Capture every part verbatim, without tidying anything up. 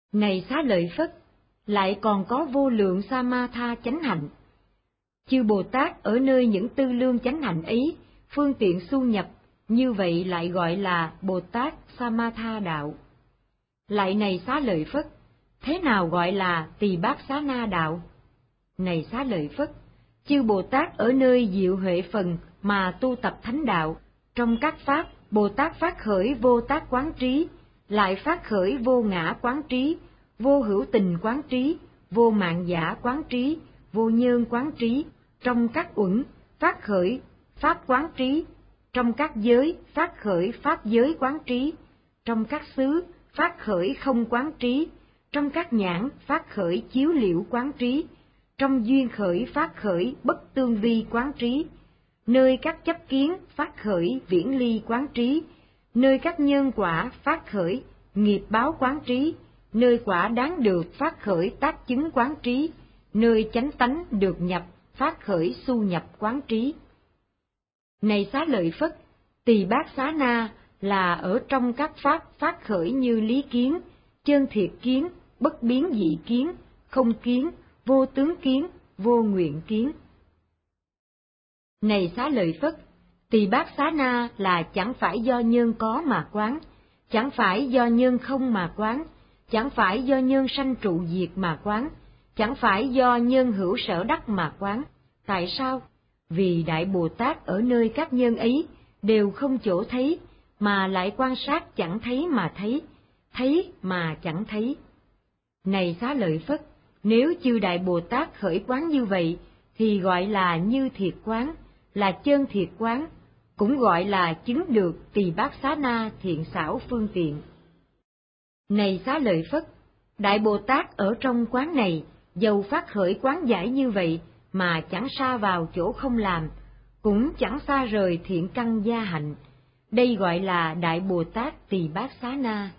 Này Xá Lợi Phất, lại còn có vô lượng Samatha chánh hạnh. Chư Bồ Tát ở nơi những tư lương chánh hạnh ấy, phương tiện xu nhập, như vậy lại gọi là Bồ Tát Samatha đạo. Lại này Xá Lợi Phất, thế nào gọi là Tỳ Bát Xá Na đạo? Này Xá Lợi Phất, chư Bồ Tát ở nơi diệu huệ phần mà tu tập thánh đạo, trong các pháp, Bồ Tát phát khởi vô tác quán trí, lại phát khởi vô ngã quán trí, vô hữu tình quán trí, vô mạng giả quán trí, vô nhơn quán trí, trong các uẩn phát khởi pháp quán trí, trong các giới phát khởi pháp giới quán trí, trong các xứ phát khởi không quán trí, trong các nhãn phát khởi chiếu liễu quán trí, trong duyên khởi phát khởi bất tương vi quán trí, nơi các chấp kiến phát khởi viễn ly quán trí, nơi các nhân quả phát khởi nghiệp báo quán trí, nơi quả đáng được phát khởi tác chứng quán trí, nơi chánh tánh được nhập phát khởi xu nhập quán trí. Này Xá Lợi Phất, Tỳ Bát Xá Na là ở trong các pháp phát khởi như lý kiến, chân thiệt kiến, bất biến dị kiến, không kiến, vô tướng kiến, vô nguyện kiến. Này Xá Lợi Phất, Tỳ Bát Xá Na là chẳng phải do nhân có mà quán, chẳng phải do nhân không mà quán, chẳng phải do nhân sanh trụ diệt mà quán, chẳng phải do nhân hữu sở đắc mà quán. Tại sao? Vì Đại Bồ Tát ở nơi các nhân ấy đều không chỗ thấy, mà lại quan sát chẳng thấy mà thấy, thấy mà chẳng thấy. Này Xá Lợi Phất, nếu chư Đại Bồ Tát khởi quán như vậy, thì gọi là như thiệt quán, là chân thiệt quán, cũng gọi là chứng được Tỳ Bát Xá Na thiện xảo phương tiện. Này Xá Lợi Phất, Đại Bồ Tát ở trong quán này, dầu phát khởi quán giải như vậy, mà chẳng sa vào chỗ không làm, cũng chẳng xa rời thiện căn gia hạnh. Đây gọi là Đại Bồ Tát Tỳ Bát Xá Na.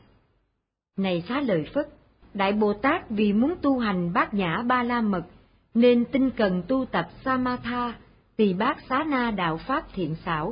Này Xá Lợi Phất, Đại Bồ Tát vì muốn tu hành bát nhã ba la mật, nên tinh cần tu tập Samatha, Tỳ Bát Xá Na đạo pháp thiện xảo.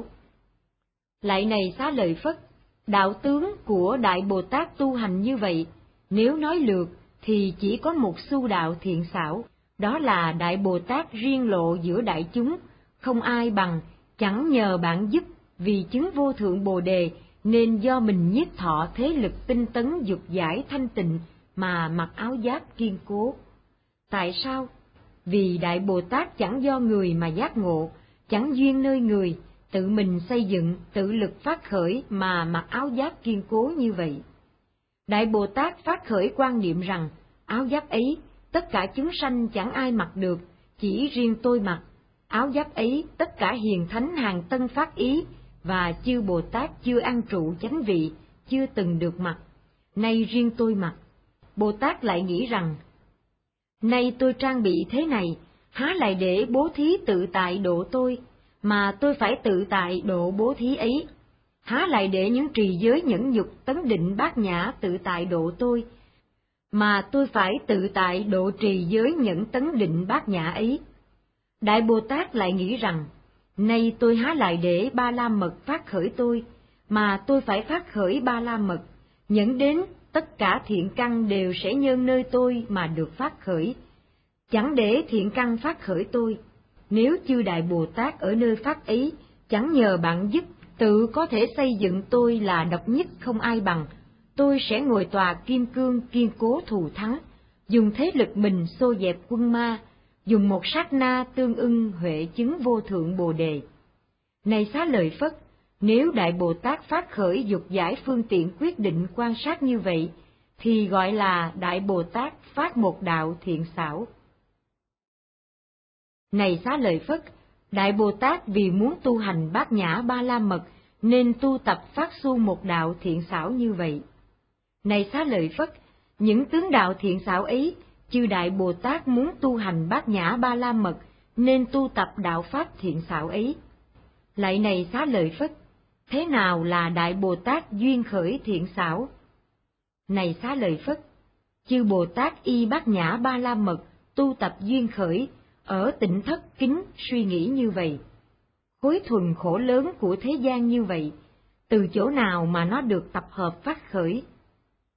Lại này Xá Lợi Phất, đạo tướng của Đại Bồ Tát tu hành như vậy, nếu nói lược thì chỉ có một xu đạo thiện xảo, đó là Đại Bồ Tát riêng lộ giữa đại chúng, không ai bằng, chẳng nhờ bạn giúp, vì chứng vô thượng Bồ Đề, nên do mình nhiếp thọ thế lực tinh tấn dục giải thanh tịnh mà mặc áo giáp kiên cố. Tại sao? Vì Đại Bồ Tát chẳng do người mà giác ngộ, chẳng duyên nơi người, tự mình xây dựng, tự lực phát khởi mà mặc áo giáp kiên cố như vậy. Đại Bồ Tát phát khởi quan niệm rằng, áo giáp ấy, tất cả chúng sanh chẳng ai mặc được, chỉ riêng tôi mặc. Áo giáp ấy, tất cả hiền thánh hàng tân phát ý, và chư Bồ Tát chưa ăn trụ chánh vị, chưa từng được mặc. Nay riêng tôi mặc. Bồ Tát lại nghĩ rằng, nay tôi trang bị thế này, há lại để bố thí tự tại độ tôi, mà tôi phải tự tại độ bố thí ấy. Há lại để những trì giới nhẫn nhục tấn định bát nhã tự tại độ tôi, mà tôi phải tự tại độ trì giới nhẫn tấn định bát nhã ấy. Đại Bồ Tát lại nghĩ rằng, nay tôi há lại để ba la mật phát khởi tôi, mà tôi phải phát khởi ba la mật, nhẫn đến tất cả thiện căn đều sẽ nhân nơi tôi mà được phát khởi. Chẳng để thiện căn phát khởi tôi, nếu chư Đại Bồ Tát ở nơi phát ấy, chẳng nhờ bạn giúp, tự có thể xây dựng tôi là độc nhất không ai bằng, tôi sẽ ngồi tòa kim cương kiên cố thù thắng, dùng thế lực mình xô dẹp quân ma, dùng một sát na tương ưng huệ chứng vô thượng Bồ Đề. Này Xá Lợi Phất, nếu Đại Bồ Tát phát khởi dục giải phương tiện quyết định quan sát như vậy, thì gọi là Đại Bồ Tát phát một đạo thiện xảo. Này Xá Lợi Phất, Đại Bồ Tát vì muốn tu hành bát nhã ba la mật, nên tu tập phát xu một đạo thiện xảo như vậy. Này Xá Lợi Phất, những tướng đạo thiện xảo ấy, chư Đại Bồ Tát muốn tu hành bát nhã ba la mật, nên tu tập đạo pháp thiện xảo ấy. Lại này Xá Lợi Phất, thế nào là Đại Bồ Tát duyên khởi thiện xảo? Này Xá Lợi Phất, chư Bồ Tát y bát nhã ba la mật, tu tập duyên khởi, ở tịnh thất kính suy nghĩ như vậy. Khối thuần khổ lớn của thế gian như vậy, từ chỗ nào mà nó được tập hợp phát khởi?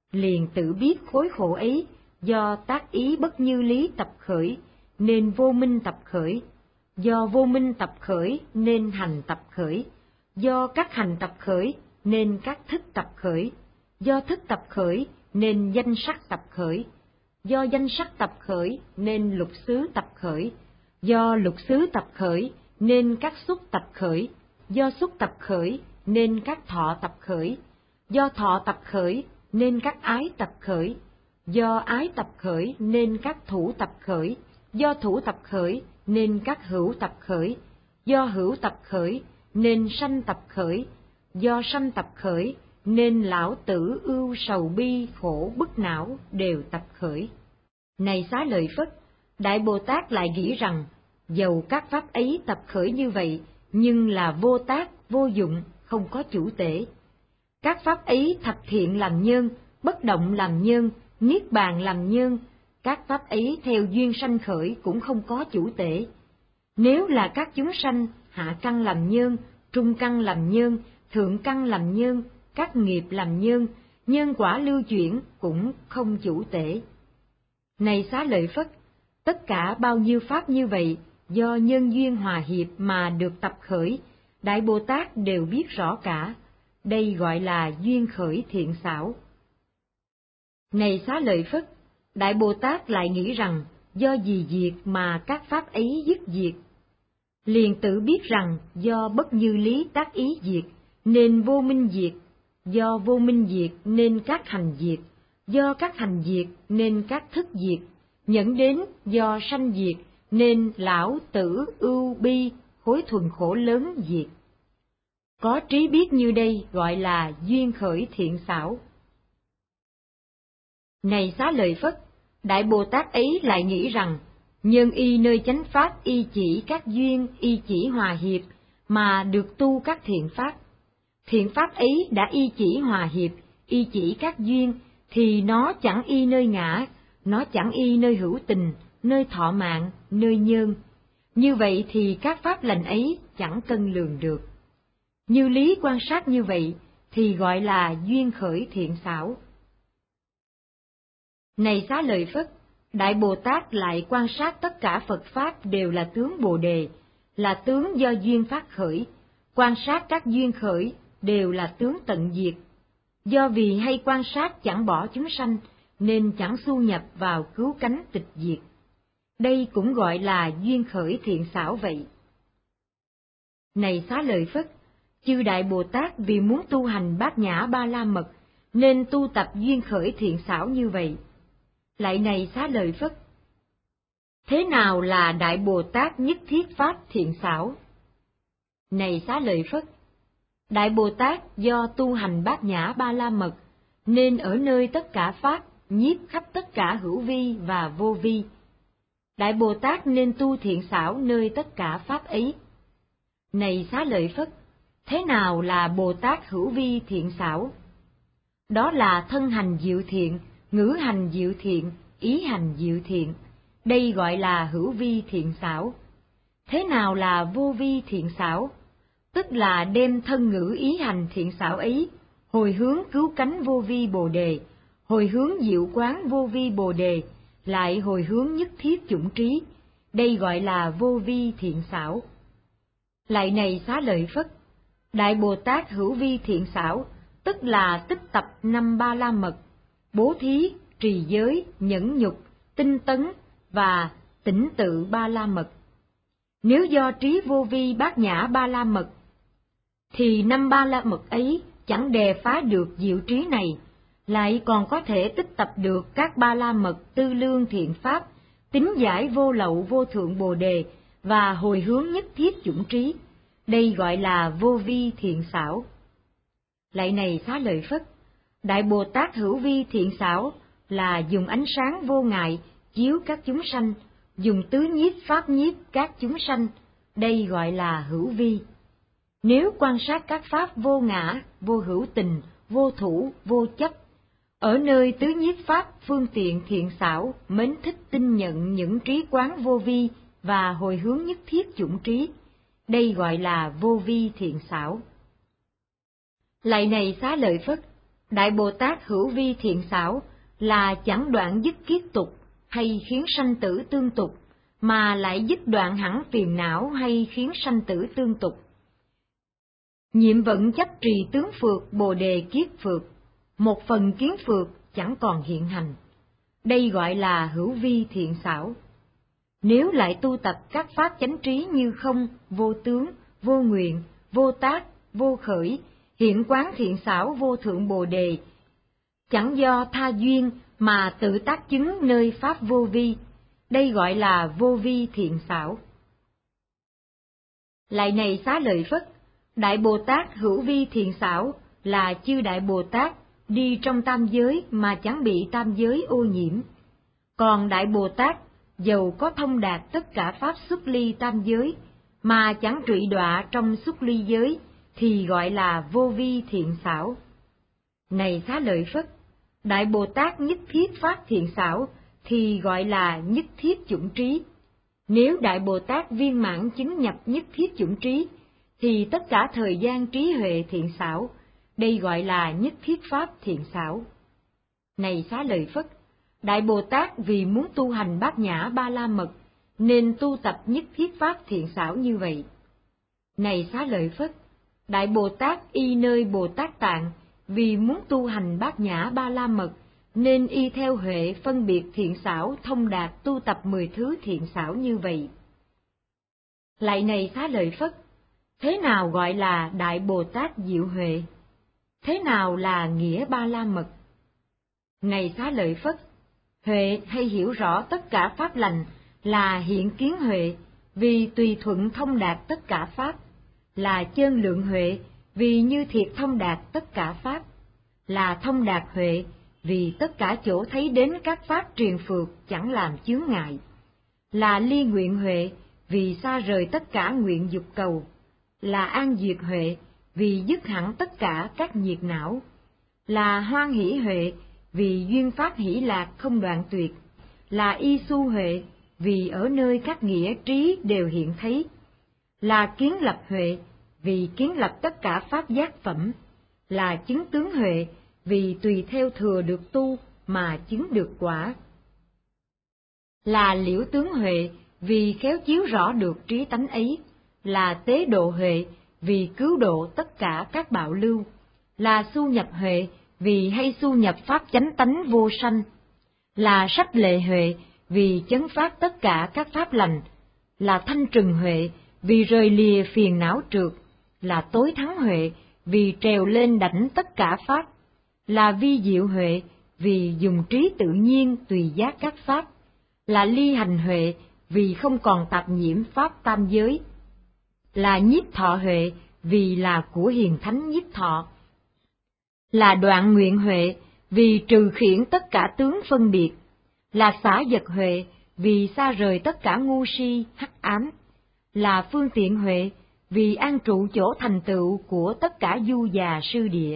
liền tự biết khối khổ ấy do tác ý bất như lý tập khởi, nên vô minh tập khởi, do vô minh tập khởi nên hành tập khởi, do các hành tập khởi nên các thức tập khởi, do thức tập khởi nên danh sắc tập khởi, do danh sắc tập khởi nên lục xứ tập khởi, do lục xứ tập khởi nên các xúc tập khởi, do xúc tập khởi nên các thọ tập khởi, do thọ tập khởi nên các ái tập khởi, do ái tập khởi nên các thủ tập khởi, do thủ tập khởi nên các hữu tập khởi, do hữu tập khởi nên sanh tập khởi, do sanh tập khởi nên lão tử ưu sầu bi khổ bức não đều tập khởi. Này Xá Lợi Phất, Đại Bồ Tát lại nghĩ rằng, dầu các pháp ấy tập khởi như vậy, nhưng là vô tác, vô dụng, không có chủ tể. Các pháp ấy thập thiện làm nhân, bất động làm nhân, niết bàn làm nhân, các pháp ấy theo duyên sanh khởi cũng không có chủ tể. Nếu là các chúng sanh, hạ căn làm nhân, trung căn làm nhân, thượng căn làm nhân, các nghiệp làm nhân, nhân quả lưu chuyển cũng không chủ tể. Này Xá Lợi Phất, tất cả bao nhiêu pháp như vậy, do nhân duyên hòa hiệp mà được tập khởi, Đại Bồ Tát đều biết rõ cả, đây gọi là duyên khởi thiện xảo. Này Xá Lợi Phất, Đại Bồ Tát lại nghĩ rằng, do gì diệt mà các pháp ấy dứt diệt. Liền tự biết rằng, do bất như lý tác ý diệt, nên vô minh diệt, do vô minh diệt nên các hành diệt, do các hành diệt nên các thức diệt, nhẫn đến do sanh diệt nên lão tử ưu bi khối thuần khổ lớn diệt. Có trí biết như đây gọi là duyên khởi thiện xảo. Này Xá Lợi Phất, Đại Bồ Tát ấy lại nghĩ rằng, nhân y nơi chánh pháp y chỉ các duyên y chỉ hòa hiệp mà được tu các thiện pháp. Thiện pháp ấy đã y chỉ hòa hiệp, y chỉ các duyên, thì nó chẳng y nơi ngã, nó chẳng y nơi hữu tình, nơi thọ mạng, nơi nhân. Như vậy thì các pháp lành ấy chẳng cân lường được. Như lý quan sát như vậy thì gọi là duyên khởi thiện xảo. Này Xá Lợi Phất, Đại Bồ Tát lại quan sát tất cả Phật Pháp đều là tướng Bồ Đề, là tướng do duyên phát khởi, quan sát các duyên khởi đều là tướng tận diệt. Do vì hay quan sát chẳng bỏ chúng sanh, nên chẳng xu nhập vào cứu cánh tịch diệt. Đây cũng gọi là duyên khởi thiện xảo vậy. Này Xá Lợi Phất, chư Đại Bồ Tát vì muốn tu hành bát nhã ba la mật, nên tu tập duyên khởi thiện xảo như vậy. Lại này Xá Lợi Phất, thế nào là Đại Bồ Tát nhất thiết pháp thiện xảo? Này Xá Lợi Phất, Đại Bồ Tát do tu hành bát nhã ba la mật, nên ở nơi tất cả pháp nhiếp khắp tất cả hữu vi và vô vi. Đại Bồ Tát nên tu thiện xảo nơi tất cả pháp ấy. Này Xá Lợi Phất, thế nào là Bồ Tát hữu vi thiện xảo? Đó là thân hành diệu thiện, ngữ hành diệu thiện, ý hành diệu thiện. Đây gọi là hữu vi thiện xảo. Thế nào là vô vi thiện xảo? Tức là đem thân ngữ ý hành thiện xảo ấy, hồi hướng cứu cánh vô vi Bồ Đề, hồi hướng diệu quán vô vi Bồ Đề, lại hồi hướng nhất thiết chủng trí. Đây gọi là vô vi thiện xảo. Lại này Xá Lợi Phất, Đại Bồ Tát hữu vi thiện xảo, tức là tích tập năm ba la mật, bố thí, trì giới, nhẫn nhục, tinh tấn và tỉnh tự ba la mật. Nếu do trí vô vi bát nhã ba la mật, thì năm ba la mật ấy chẳng đè phá được diệu trí này, lại còn có thể tích tập được các ba la mật tư lương thiện pháp, tín giải vô lậu vô thượng Bồ Đề và hồi hướng nhất thiết chủng trí. Đây gọi là vô vi thiện xảo. Lại này Xá Lợi Phất, Đại Bồ Tát hữu vi thiện xảo là dùng ánh sáng vô ngại chiếu các chúng sanh, dùng tứ nhiếp pháp nhiếp các chúng sanh. Đây gọi là hữu vi. Nếu quan sát các pháp vô ngã, vô hữu tình, vô thủ, vô chấp, ở nơi tứ nhiếp pháp phương tiện thiện xảo, mến thích tin nhận những trí quán vô vi và hồi hướng nhất thiết chủng trí, đây gọi là vô vi thiện xảo. Lại này Xá Lợi Phất, Đại Bồ Tát hữu vi thiện xảo là chẳng đoạn dứt kiết tục hay khiến sanh tử tương tục, mà lại dứt đoạn hẳn phiền não hay khiến sanh tử tương tục. Nhiệm vận chấp trì tướng phược bồ đề kiết phược, một phần kiến phược chẳng còn hiện hành. Đây gọi là hữu vi thiện xảo. Nếu lại tu tập các pháp chánh trí như không, vô tướng, vô nguyện, vô tác, vô khởi, hiện quán thiện xảo vô thượng bồ đề, chẳng do tha duyên mà tự tác chứng nơi pháp vô vi, đây gọi là vô vi thiện xảo. Lại này Xá Lợi Phất, Đại Bồ Tát hữu vi thiện xảo là chư Đại Bồ Tát đi trong tam giới mà chẳng bị tam giới ô nhiễm. Còn Đại Bồ Tát dầu có thông đạt tất cả pháp xuất ly tam giới mà chẳng trụy đọa trong xuất ly giới thì gọi là vô vi thiện xảo. Này Xá Lợi Phất, Đại Bồ Tát nhất thiết phát thiện xảo thì gọi là nhất thiết chủng trí. Nếu Đại Bồ Tát viên mãn chứng nhập nhất thiết chủng trí thì tất cả thời gian trí huệ thiện xảo, đây gọi là nhất thiết pháp thiện xảo. Này Xá Lợi Phất, Đại Bồ Tát vì muốn tu hành bát nhã ba la mật nên tu tập nhất thiết pháp thiện xảo như vậy. Này Xá Lợi Phất, Đại Bồ Tát y nơi Bồ Tát Tạng vì muốn tu hành bát nhã ba la mật nên y theo huệ phân biệt thiện xảo thông đạt tu tập mười thứ thiện xảo như vậy. Lại này Xá Lợi Phất, thế nào gọi là Đại Bồ Tát diệu huệ? Thế nào là nghĩa ba la mật? Này Xá Lợi Phất, huệ hay hiểu rõ tất cả pháp lành là hiện kiến huệ vì tùy thuận thông đạt tất cả pháp, là chân lượng huệ vì như thiệt thông đạt tất cả pháp, là thông đạt huệ vì tất cả chỗ thấy đến các pháp truyền phược chẳng làm chướng ngại, là ly nguyện huệ vì xa rời tất cả nguyện dục cầu, là an diệt huệ vì dứt hẳn tất cả các nhiệt não, là hoan hỷ huệ vì duyên pháp hỷ lạc không đoạn tuyệt, là y su huệ vì ở nơi các nghĩa trí đều hiện thấy, là kiến lập huệ vì kiến lập tất cả pháp giác phẩm, là chứng tướng huệ vì tùy theo thừa được tu mà chứng được quả, là liễu tướng huệ vì khéo chiếu rõ được trí tánh ấy, là tế độ huệ vì cứu độ tất cả các bạo lưu, là xu nhập huệ vì hay xu nhập pháp chánh tánh vô sanh, là sách lệ huệ vì chấn phát tất cả các pháp lành, là thanh trừng huệ vì rời lìa phiền não trượt, là tối thắng huệ vì trèo lên đảnh tất cả pháp, là vi diệu huệ vì dùng trí tự nhiên tùy giác các pháp, là ly hành huệ vì không còn tạp nhiễm pháp tam giới, là nhiếp thọ huệ vì là của hiền thánh nhiếp thọ, là đoạn nguyện huệ vì trừ khiển tất cả tướng phân biệt, là xả vật huệ vì xa rời tất cả ngu si hắc ám, là phương tiện huệ vì an trụ chỗ thành tựu của tất cả du già sư địa,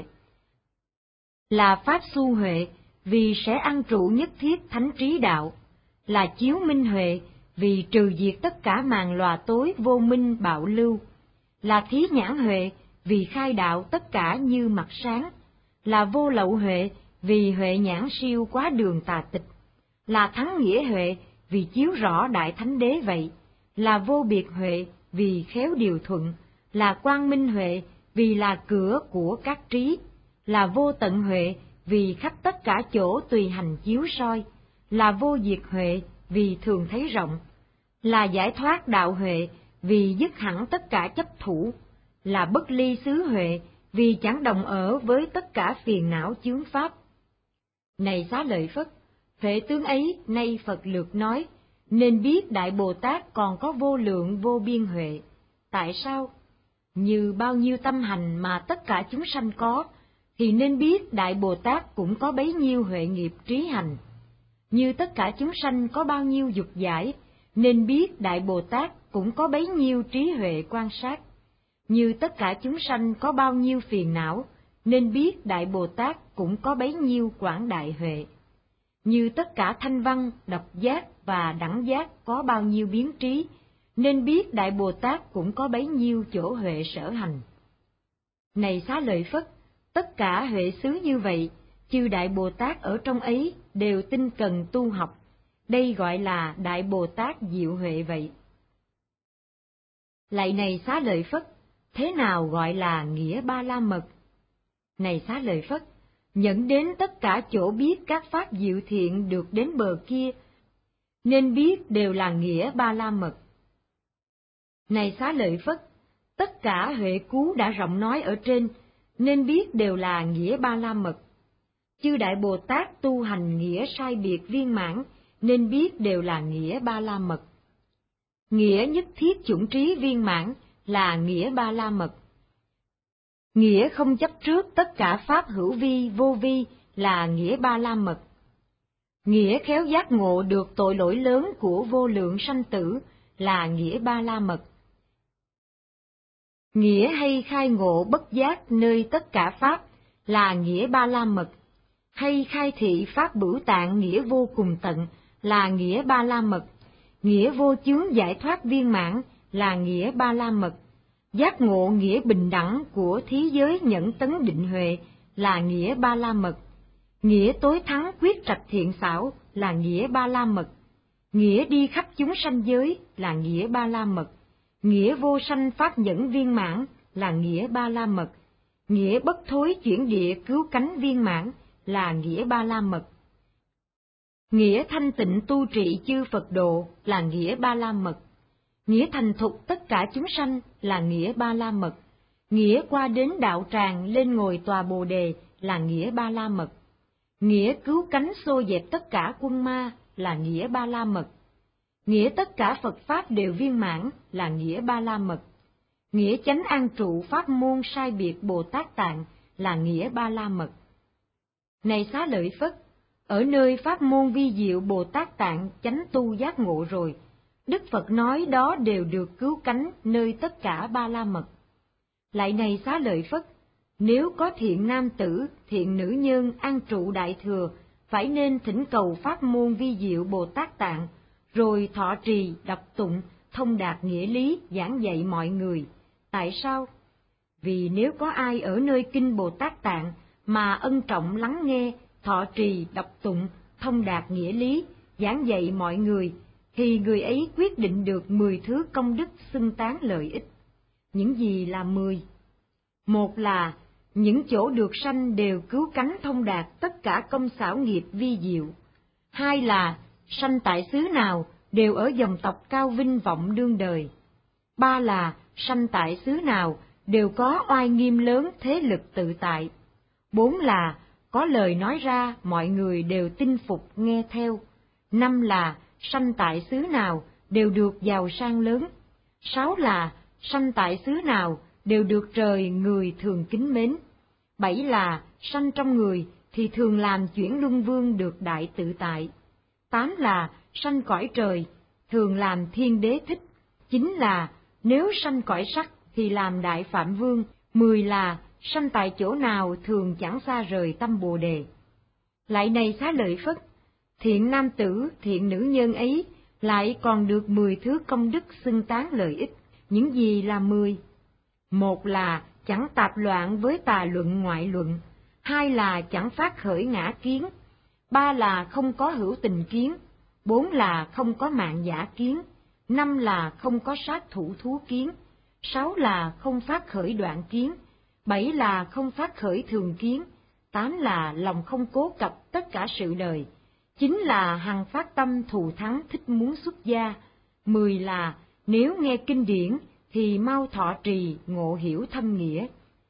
là pháp su huệ vì sẽ an trụ nhất thiết thánh trí đạo, là chiếu minh huệ vì trừ diệt tất cả màn lòa tối vô minh bạo lưu, là thí nhãn huệ vì khai đạo tất cả như mặt sáng, là vô lậu huệ vì huệ nhãn siêu quá đường tà tịch, là thắng nghĩa huệ vì chiếu rõ đại thánh đế vậy, là vô biệt huệ vì khéo điều thuận, là quang minh huệ vì là cửa của các trí, là vô tận huệ vì khắp tất cả chỗ tùy hành chiếu soi, là vô diệt huệ vì thường thấy rộng, là giải thoát đạo huệ vì dứt hẳn tất cả chấp thủ, là bất ly xứ huệ vì chẳng đồng ở với tất cả phiền não chướng pháp. Này Xá Lợi Phất, huệ tướng ấy nay Phật lược nói, nên biết Đại Bồ Tát còn có vô lượng vô biên huệ. Tại sao? Như bao nhiêu tâm hành mà tất cả chúng sanh có, thì nên biết Đại Bồ Tát cũng có bấy nhiêu huệ nghiệp trí hành. Như tất cả chúng sanh có bao nhiêu dục giải, nên biết Đại Bồ Tát cũng có bấy nhiêu trí huệ quan sát. Như tất cả chúng sanh có bao nhiêu phiền não, nên biết Đại Bồ Tát cũng có bấy nhiêu quảng đại huệ. Như tất cả thanh văn, độc giác và đẳng giác có bao nhiêu biến trí, nên biết Đại Bồ Tát cũng có bấy nhiêu chỗ huệ sở hành. Này Xá Lợi Phất, Tất cả huệ xứ như vậy, chư Đại Bồ Tát ở trong ấy đều tinh cần tu học. Đây gọi là Đại Bồ Tát diệu huệ vậy. Lạy này Xá Lợi Phất, thế nào gọi là nghĩa Ba La Mật? Này Xá Lợi Phất, nhận đến tất cả chỗ biết các pháp diệu thiện được đến bờ kia, nên biết đều là nghĩa Ba La Mật. Này Xá Lợi Phất, tất cả huệ cú đã rộng nói ở trên, nên biết đều là nghĩa Ba La Mật. Chư Đại Bồ Tát tu hành nghĩa sai biệt viên mãn, nên biết đều là nghĩa Ba La Mật. Nghĩa nhất thiết chủng trí viên mãn là nghĩa Ba La Mật. Nghĩa không chấp trước tất cả pháp hữu vi vô vi là nghĩa Ba La Mật. Nghĩa khéo giác ngộ được tội lỗi lớn của vô lượng sanh tử là nghĩa Ba La Mật. Nghĩa hay khai ngộ bất giác nơi tất cả pháp là nghĩa Ba La Mật. Hay khai thị pháp bửu tạng nghĩa vô cùng tận là nghĩa Ba La Mật. Nghĩa vô chướng giải thoát viên mãn là nghĩa Ba La Mật. Giác ngộ nghĩa bình đẳng của thí giới nhẫn tấn định huệ là nghĩa Ba La Mật. Nghĩa tối thắng quyết trạch thiện xảo là nghĩa Ba La Mật. Nghĩa đi khắp chúng sanh giới là nghĩa Ba La Mật. Nghĩa vô sanh pháp nhẫn viên mãn là nghĩa Ba La Mật. Nghĩa bất thối chuyển địa cứu cánh viên mãn là nghĩa Ba La Mật. Nghĩa thanh tịnh tu trị chư Phật độ là nghĩa Ba La Mật. Nghĩa thành thục tất cả chúng sanh là nghĩa Ba La Mật. Nghĩa qua đến đạo tràng lên ngồi tòa Bồ Đề là nghĩa Ba La Mật. Nghĩa cứu cánh xô dẹp tất cả quân ma là nghĩa Ba La Mật. Nghĩa tất cả Phật Pháp đều viên mãn là nghĩa Ba La Mật. Nghĩa chánh an trụ pháp môn sai biệt Bồ Tát Tạng là nghĩa Ba La Mật. Này Xá Lợi Phất, ở nơi pháp môn vi diệu Bồ Tát Tạng chánh tu giác ngộ rồi, Đức Phật nói đó đều được cứu cánh nơi tất cả Ba La Mật. Lại này Xá Lợi Phất, nếu có thiện nam tử, thiện nữ nhân an trụ đại thừa, phải nên thỉnh cầu pháp môn vi diệu Bồ Tát Tạng, rồi thọ trì, đọc tụng, thông đạt nghĩa lý, giảng dạy mọi người. Tại sao? Vì nếu có ai ở nơi kinh Bồ Tát Tạng mà ân trọng lắng nghe, thọ trì, đọc tụng, thông đạt nghĩa lý, giảng dạy mọi người, thì người ấy quyết định được mười thứ công đức xưng tán lợi ích. Những gì là mười? Một là những chỗ được sanh đều cứu cánh thông đạt tất cả công xảo nghiệp vi diệu. Hai là sanh tại xứ nào đều ở dòng tộc cao vinh vọng đương đời. Ba là sanh tại xứ nào đều có oai nghiêm lớn thế lực tự tại. Bốn là có lời nói ra mọi người đều tin phục nghe theo. Năm là sanh tại xứ nào đều được giàu sang lớn. Sáu là sanh tại xứ nào đều được trời người thường kính mến. Bảy là sanh trong người thì thường làm chuyển luân vương được đại tự tại. Tám là sanh cõi trời thường làm thiên đế thích. Chín là nếu sanh cõi sắc thì làm đại phạm vương. Mười là sanh tại chỗ nào thường chẳng xa rời tâm Bồ Đề. Lại này Xá Lợi Phất, thiện nam tử, thiện nữ nhân ấy lại còn được mười thứ công đức xưng tán lợi ích. Những gì là mười? Một là chẳng tạp loạn với tà luận ngoại luận. Hai là chẳng phát khởi ngã kiến. Ba là không có hữu tình kiến. Bốn là không có mạng giả kiến. Năm là không có sát thủ thú kiến. Sáu là không phát khởi đoạn kiến. Bảy là không phát khởi thường kiến. Tám là lòng không cố cập tất cả sự đời. Chín là hằng phát tâm thù thắng thích muốn xuất gia. Mười là nếu nghe kinh điển thì mau thọ trì ngộ hiểu thâm nghĩa.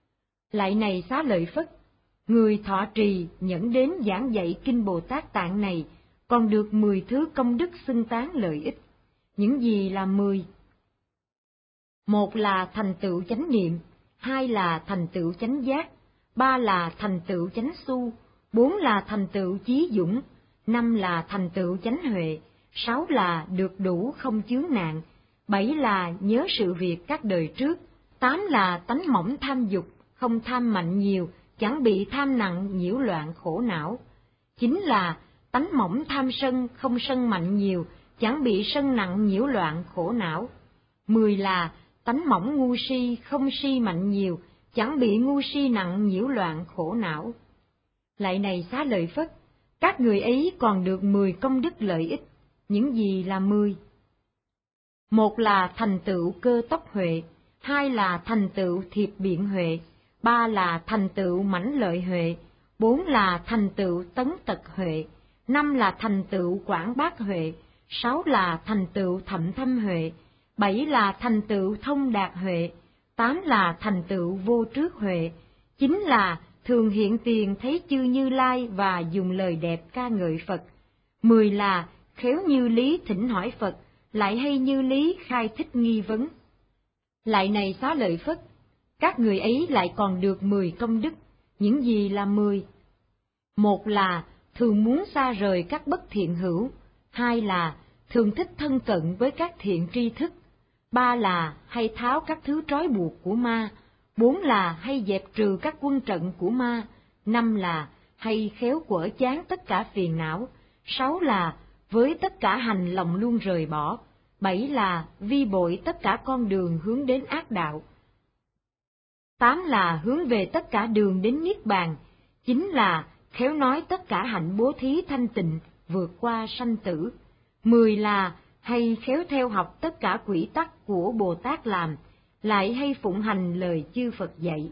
Lại này Xá Lợi Phất, người thọ trì nhẫn đến giảng dạy kinh Bồ Tát Tạng này còn được mười thứ công đức xưng tán lợi ích. Những gì là mười? Một là thành tựu chánh niệm. Hai là thành tựu chánh giác. Ba là thành tựu chánh su. Bốn là thành tựu chí dũng. Năm là thành tựu chánh huệ. Sáu là được đủ không chướng nạn. Bảy là nhớ sự việc các đời trước. Tám là tánh mỏng tham dục, không tham mạnh nhiều, chẳng bị tham nặng nhiễu loạn khổ não. Chín là tánh mỏng tham sân, không sân mạnh nhiều, chẳng bị sân nặng nhiễu loạn khổ não. Mười là tánh mỏng ngu si, không si mạnh nhiều, chẳng bị ngu si nặng nhiễu loạn khổ não. Lại này Xá Lợi Phất, các người ấy còn được mười công đức lợi ích. Những gì là mười? Một là thành tựu cơ tốc huệ, hai là thành tựu thiệp biện huệ, ba là thành tựu mãnh lợi huệ, bốn là thành tựu tấn tật huệ, năm là thành tựu quảng bác huệ, sáu là thành tựu thậm thâm huệ, bảy là thành tựu thông đạt huệ, tám là thành tựu vô trước huệ, chín là thường hiện tiền thấy chư Như Lai và dùng lời đẹp ca ngợi Phật, mười là khéo như lý thỉnh hỏi Phật, lại hay như lý khai thích nghi vấn. Lại này Xá Lợi Phất, các người ấy lại còn được mười công đức. Những gì là mười? Một là thường muốn xa rời các bất thiện hữu, hai là thường thích thân cận với các thiện tri thức, ba là hay tháo các thứ trói buộc của ma, bốn là hay dẹp trừ các quân trận của ma, năm là hay khéo quở chán tất cả phiền não, sáu là với tất cả hành lòng luôn rời bỏ, bảy là vi bội tất cả con đường hướng đến ác đạo, tám là hướng về tất cả đường đến niết bàn, chín là khéo nói tất cả hạnh bố thí thanh tịnh vượt qua sanh tử, mười là hay khéo theo học tất cả quy tắc của Bồ Tát làm, lại hay phụng hành lời chư Phật dạy.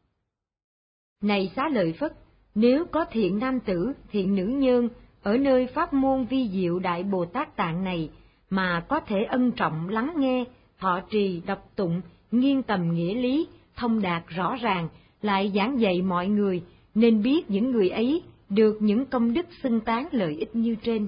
Này Xá Lợi Phất, nếu có thiện nam tử, thiện nữ nhân ở nơi pháp môn vi diệu Đại Bồ Tát Tạng này mà có thể ân trọng lắng nghe, thọ trì, đọc tụng, nghiên tầm nghĩa lý, thông đạt rõ ràng, lại giảng dạy mọi người, nên biết những người ấy được những công đức xưng tán lợi ích như trên.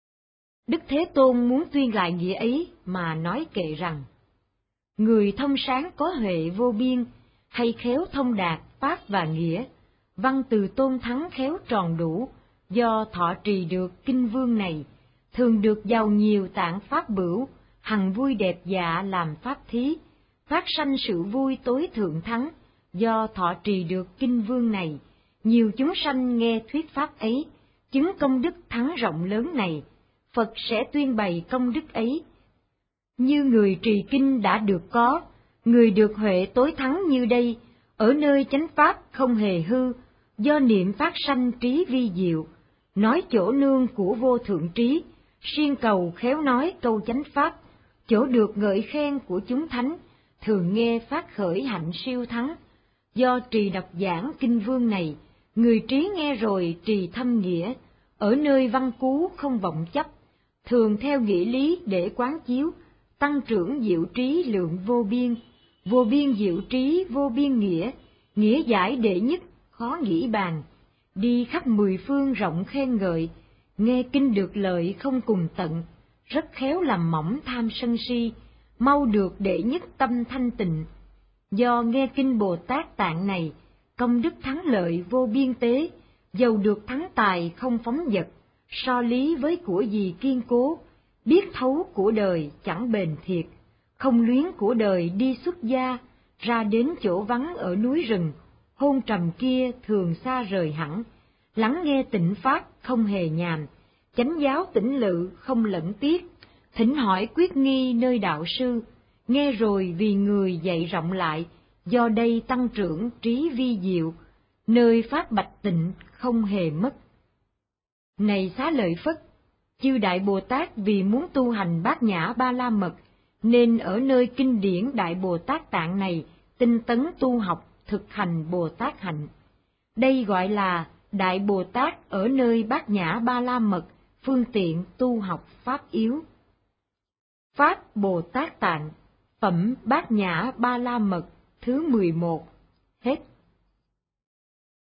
Đức Thế Tôn muốn tuyên lại nghĩa ấy mà nói kệ rằng: người thông sáng có huệ vô biên, hay khéo thông đạt pháp và nghĩa, văn từ tôn thắng khéo tròn đủ, do thọ trì được kinh vương này, thường được giàu nhiều tạng pháp bửu, hằng vui đẹp dạ làm pháp thí, phát sanh sự vui tối thượng thắng, do thọ trì được kinh vương này, nhiều chúng sanh nghe thuyết pháp ấy, chứng công đức thắng rộng lớn này, Phật sẽ tuyên bày công đức ấy. Như người trì kinh đã được có, người được huệ tối thắng như đây, ở nơi chánh pháp không hề hư, do niệm phát sanh trí vi diệu, nói chỗ nương của vô thượng trí, siêng cầu khéo nói câu chánh pháp, chỗ được ngợi khen của chúng thánh, thường nghe phát khởi hạnh siêu thắng. Do trì đọc giảng kinh vương này, người trí nghe rồi trì thâm nghĩa, ở nơi văn cú không vọng chấp, thường theo nghĩa lý để quán chiếu, tăng trưởng diệu trí lượng vô biên, vô biên diệu trí vô biên nghĩa, nghĩa giải đệ nhất khó nghĩ bàn, đi khắp mười phương rộng khen ngợi, nghe kinh được lợi không cùng tận, rất khéo làm mỏng tham sân si, mau được đệ nhất tâm thanh tịnh. Do nghe kinh Bồ Tát Tạng này, công đức thắng lợi vô biên tế, dầu được thắng tài không phóng dật, so lý với của gì kiên cố, biết thấu của đời chẳng bền thiệt, không luyến của đời đi xuất gia, ra đến chỗ vắng ở núi rừng, hôn trầm kia thường xa rời hẳn, lắng nghe tịnh pháp không hề nhàm, chánh giáo tĩnh lự không lẫn tiếc, thỉnh hỏi quyết nghi nơi đạo sư, nghe rồi vì người dạy rộng lại, do đây tăng trưởng trí vi diệu, nơi pháp bạch tịnh không hề mất. Này Xá Lợi Phất, chư Đại Bồ Tát vì muốn tu hành Bát Nhã Ba La Mật, nên ở nơi kinh điển Đại Bồ Tát Tạng này tinh tấn tu học, thực hành Bồ Tát hạnh. Đây gọi là Đại Bồ Tát ở nơi Bát Nhã Ba La Mật, phương tiện tu học pháp yếu. Pháp Bồ Tát Tạng, phẩm Bát Nhã Ba La Mật thứ mười một, hết.